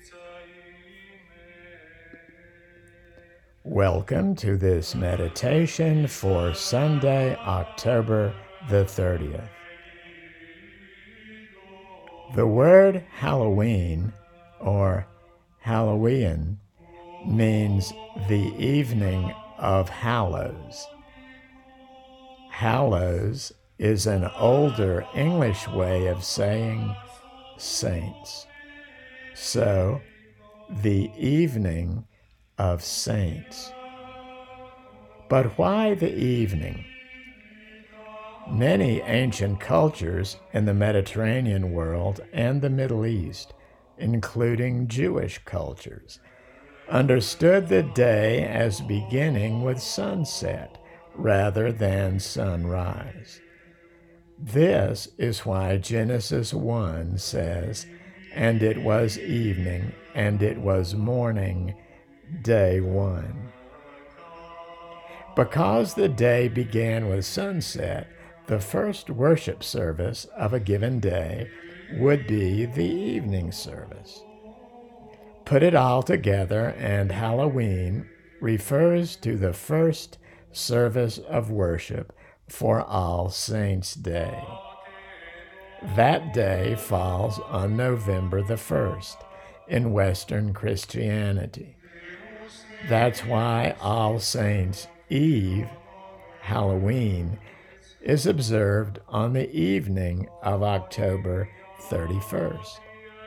Welcome to this meditation for Sunday, October the 30th. The word Halloween or Halloween means the evening of Hallows. Hallows is an older English way of saying saints. So, the evening of saints. But why the evening? Many ancient cultures in the Mediterranean world and the Middle East, including Jewish cultures, understood the day as beginning with sunset rather than sunrise. This is why Genesis 1 says, "And it was evening, and it was morning, day one." Because the day began with sunset, the first worship service of a given day would be the evening service. Put it all together, and Halloween refers to the first service of worship for All Saints' Day. That day falls on November the 1st in Western Christianity. That's why All Saints' Eve, Halloween, is observed on the evening of October 31st.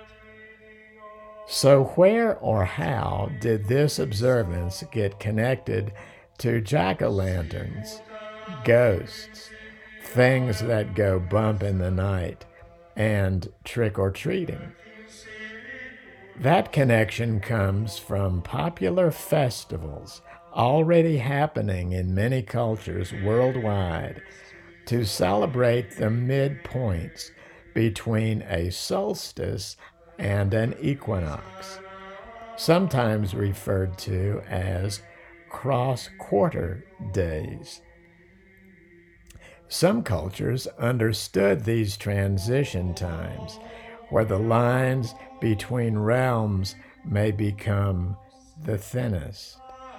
So where or how did this observance get connected to jack-o'-lanterns, ghosts, things that go bump in the night, and trick-or-treating? That connection comes from popular festivals already happening in many cultures worldwide to celebrate the midpoints between a solstice and an equinox, sometimes referred to as cross-quarter days. Some cultures understood these transition times, where the lines between realms may become the thinnest.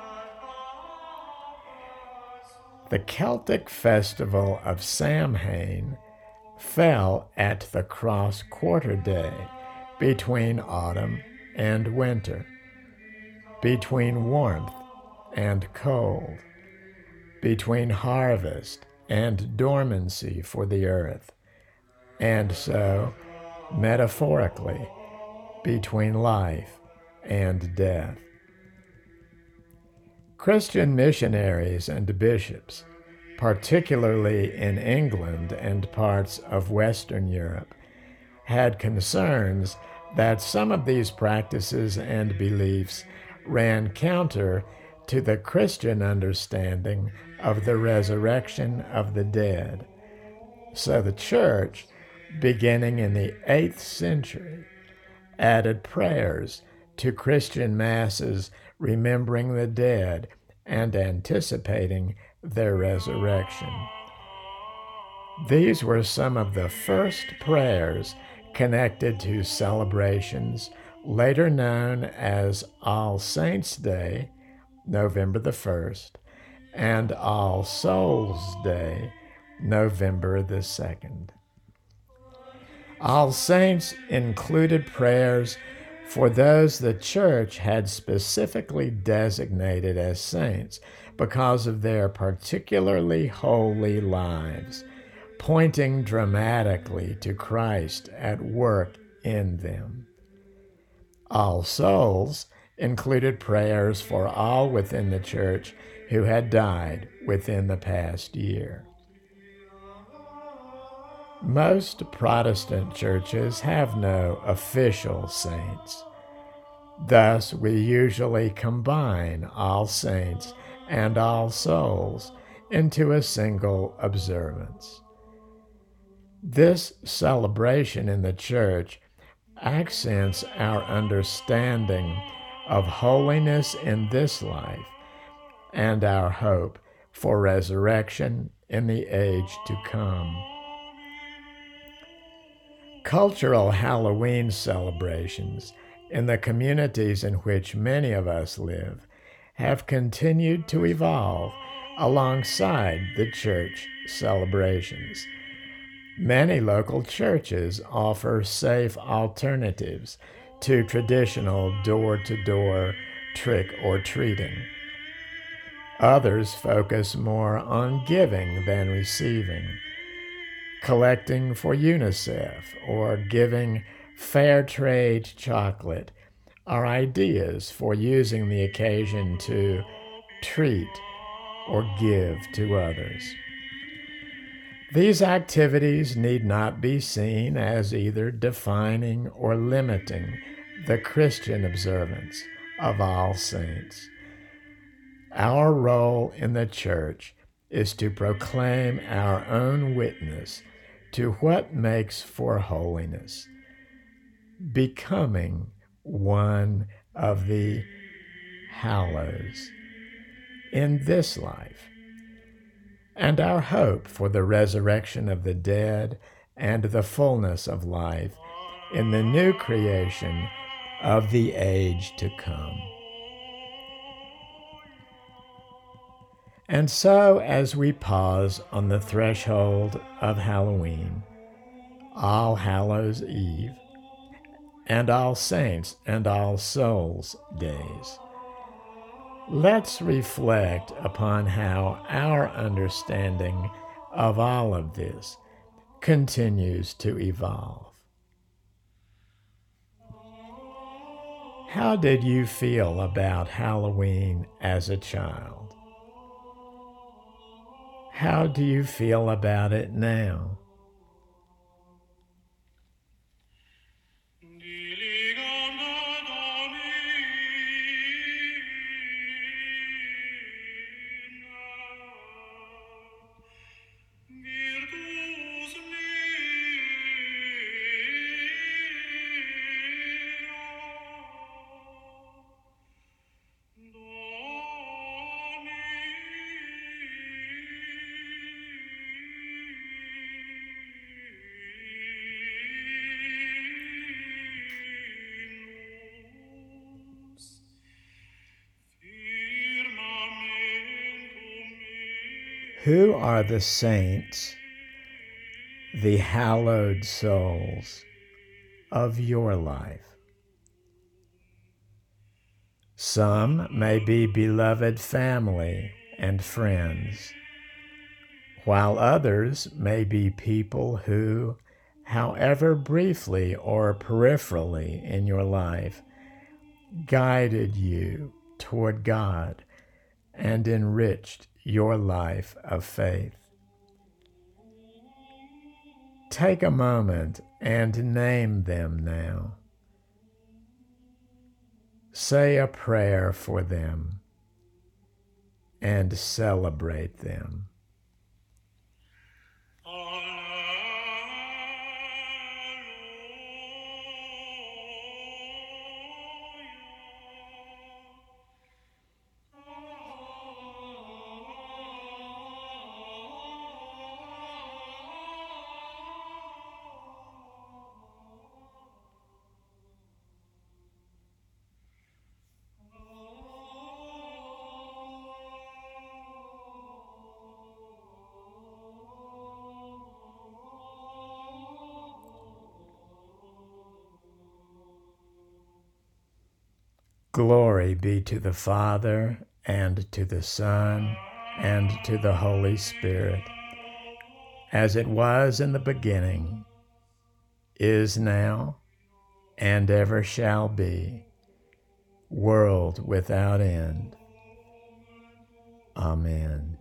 The Celtic festival of Samhain fell at the cross-quarter day between autumn and winter, between warmth and cold, between harvest and dormancy for the earth, and so, metaphorically, between life and death. Christian missionaries and bishops, particularly in England and parts of Western Europe, had concerns that some of these practices and beliefs ran counter to the Christian understanding of the resurrection of the dead. So the Church, beginning in the 8th century, added prayers to Christian masses remembering the dead and anticipating their resurrection. These were some of the first prayers connected to celebrations later known as All Saints' Day, November the 1st, and All Souls' Day, November the 2nd. All Saints included prayers for those the Church had specifically designated as saints because of their particularly holy lives, pointing dramatically to Christ at work in them. All Souls included prayers for all within the Church who had died within the past year. Most Protestant churches have no official saints. Thus, we usually combine All Saints and All Souls into a single observance. This celebration in the Church accents our understanding of holiness in this life and our hope for resurrection in the age to come. Cultural Halloween celebrations in the communities in which many of us live have continued to evolve alongside the church celebrations. Many local churches offer safe alternatives to traditional door-to-door trick-or-treating. Others focus more on giving than receiving, collecting for UNICEF or giving fair trade chocolate are ideas for using the occasion to treat or give to others. These activities need not be seen as either defining or limiting the Christian observance of All Saints. Our role in the church is to proclaim our own witness to what makes for holiness, becoming one of the hallows in this life, and our hope for the resurrection of the dead and the fullness of life in the new creation of the age to come. And so, as we pause on the threshold of Halloween, All Hallows Eve, and All Saints and All Souls days, let's reflect upon how our understanding of all of this continues to evolve. How did you feel about Halloween as a child? How do you feel about it now? Who are the saints, the hallowed souls of your life? Some may be beloved family and friends, while others may be people who, however briefly or peripherally in your life, guided you toward God and enriched your life of faith. Take a moment and name them now. Say a prayer for them and celebrate them. Glory be to the Father, and to the Son, and to the Holy Spirit, as it was in the beginning, is now, and ever shall be, world without end. Amen.